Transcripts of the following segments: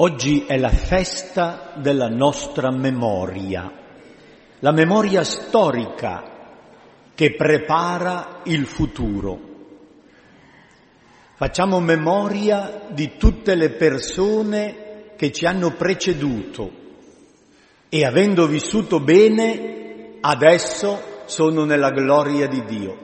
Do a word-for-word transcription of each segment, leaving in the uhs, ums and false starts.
Oggi è la festa della nostra memoria, la memoria storica che prepara il futuro. Facciamo memoria di tutte le persone che ci hanno preceduto e, avendo vissuto bene, adesso sono nella gloria di Dio.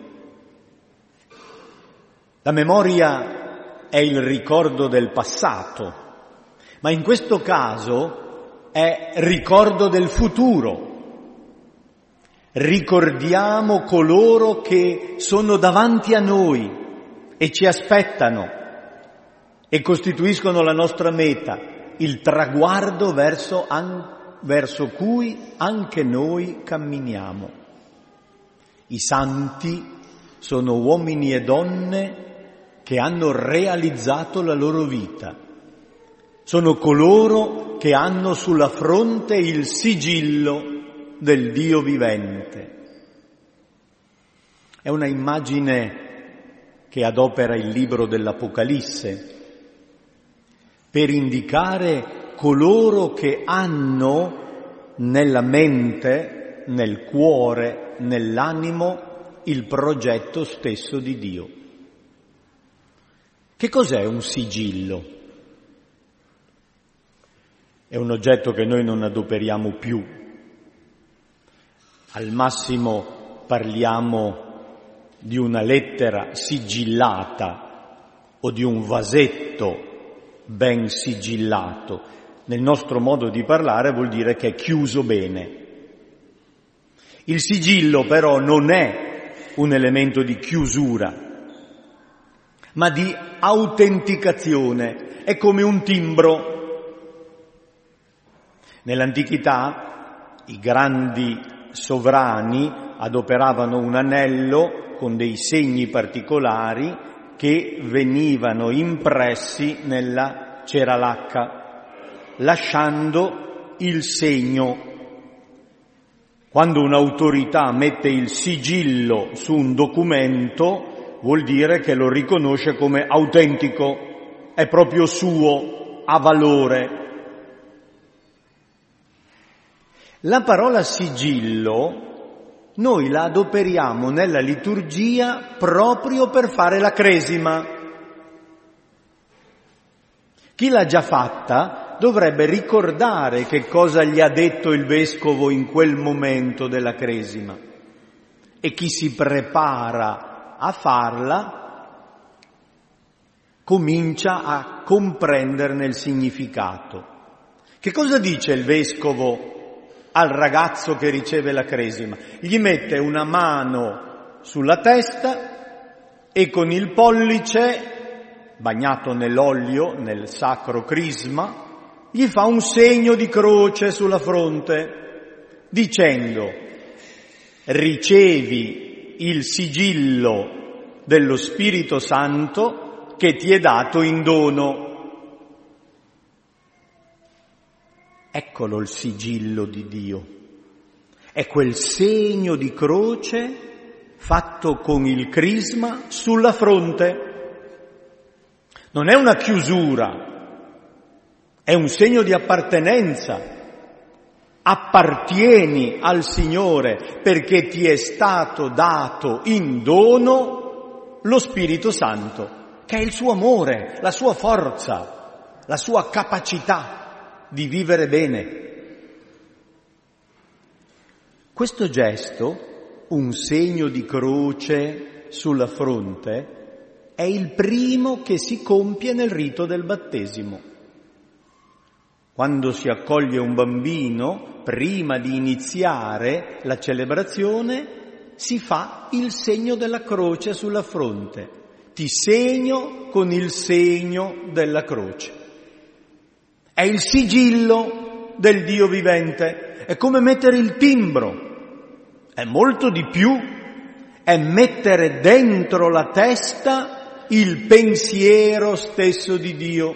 La memoria è il ricordo del passato, ma in questo caso è ricordo del futuro. Ricordiamo coloro che sono davanti a noi e ci aspettano e costituiscono la nostra meta, il traguardo verso, an- verso cui anche noi camminiamo. I santi sono uomini e donne che hanno realizzato la loro vita. Sono coloro che hanno sulla fronte il sigillo del Dio vivente. È una immagine che adopera il libro dell'Apocalisse per indicare coloro che hanno nella mente, nel cuore, nell'animo il progetto stesso di Dio. Che cos'è un sigillo? È un oggetto che noi non adoperiamo più. Al massimo parliamo di una lettera sigillata o di un vasetto ben sigillato. Nel nostro modo di parlare vuol dire che è chiuso bene. Il sigillo però non è un elemento di chiusura, ma di autenticazione. È come un timbro. Nell'antichità i grandi sovrani adoperavano un anello con dei segni particolari che venivano impressi nella cera lacca, lasciando il segno. Quando un'autorità mette il sigillo su un documento, vuol dire che lo riconosce come autentico, è proprio suo, ha valore. La parola sigillo noi la adoperiamo nella liturgia proprio per fare la cresima. Chi l'ha già fatta dovrebbe ricordare che cosa gli ha detto il vescovo in quel momento della cresima, e chi si prepara a farla comincia a comprenderne il significato. Che cosa dice il vescovo al ragazzo che riceve la cresima? Gli mette una mano sulla testa e con il pollice, bagnato nell'olio, nel sacro crisma, gli fa un segno di croce sulla fronte, dicendo: ricevi il sigillo dello Spirito Santo che ti è dato in dono. Eccolo il sigillo di Dio. È quel segno di croce fatto con il crisma sulla fronte. Non è una chiusura, è un segno di appartenenza. Appartieni al Signore perché ti è stato dato in dono lo Spirito Santo, che è il suo amore, la sua forza, la sua capacità di vivere bene. Questo gesto, un segno di croce sulla fronte, è il primo che si compie nel rito del battesimo. Quando si accoglie un bambino, prima di iniziare la celebrazione, si fa il segno della croce sulla fronte. Ti segno con il segno della croce. È il sigillo del Dio vivente, è come mettere il timbro, è molto di più, è mettere dentro la testa il pensiero stesso di Dio.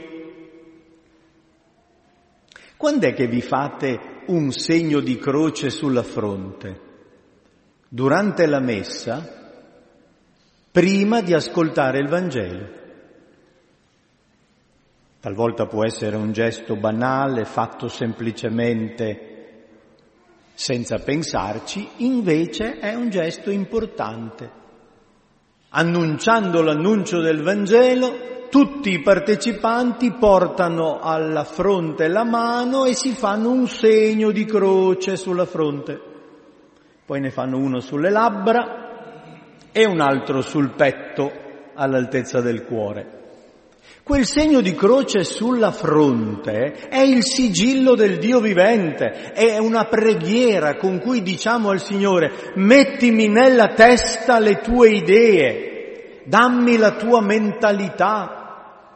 Quando è che vi fate un segno di croce sulla fronte? Durante la messa, prima di ascoltare il Vangelo. Talvolta può essere un gesto banale, fatto semplicemente senza pensarci, invece è un gesto importante. Annunciando l'annuncio del Vangelo, tutti i partecipanti portano alla fronte la mano e si fanno un segno di croce sulla fronte. Poi ne fanno uno sulle labbra e un altro sul petto all'altezza del cuore. Quel segno di croce sulla fronte è il sigillo del Dio vivente, è una preghiera con cui diciamo al Signore: mettimi nella testa le tue idee, dammi la tua mentalità.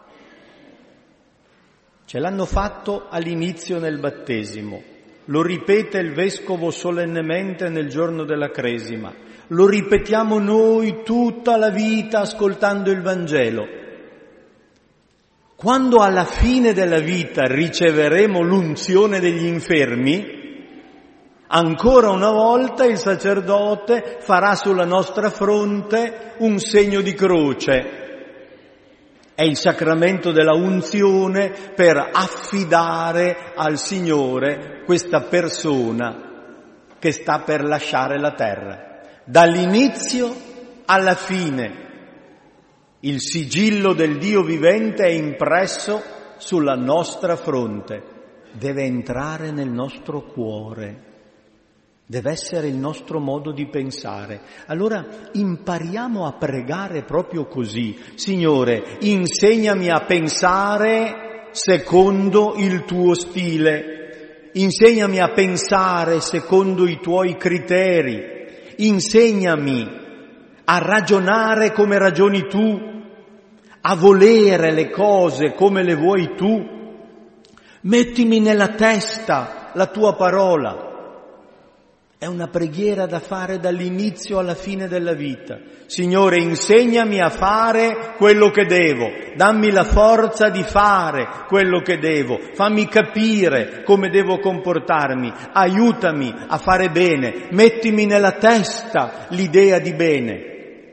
Ce l'hanno fatto all'inizio nel battesimo, lo ripete il Vescovo solennemente nel giorno della Cresima, lo ripetiamo noi tutta la vita ascoltando il Vangelo. Quando alla fine della vita riceveremo l'unzione degli infermi, ancora una volta il sacerdote farà sulla nostra fronte un segno di croce. È il sacramento della unzione per affidare al Signore questa persona che sta per lasciare la terra. Dall'inizio alla fine il sigillo del Dio vivente è impresso sulla nostra fronte, deve entrare nel nostro cuore, deve essere il nostro modo di pensare. Allora impariamo a pregare proprio così: Signore, insegnami a pensare secondo il tuo stile, insegnami a pensare secondo i tuoi criteri, insegnami a ragionare come ragioni tu, a volere le cose come le vuoi tu, mettimi nella testa la tua parola. È una preghiera da fare dall'inizio alla fine della vita. Signore, insegnami a fare quello che devo, dammi la forza di fare quello che devo, fammi capire come devo comportarmi, aiutami a fare bene, mettimi nella testa l'idea di bene.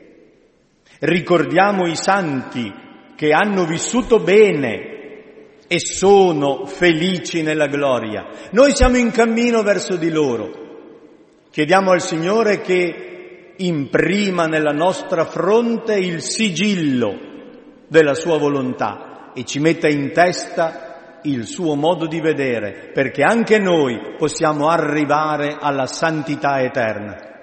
Ricordiamo i santi che hanno vissuto bene e sono felici nella gloria. Noi siamo in cammino verso di loro. Chiediamo al Signore che imprima nella nostra fronte il sigillo della sua volontà e ci metta in testa il suo modo di vedere, perché anche noi possiamo arrivare alla santità eterna.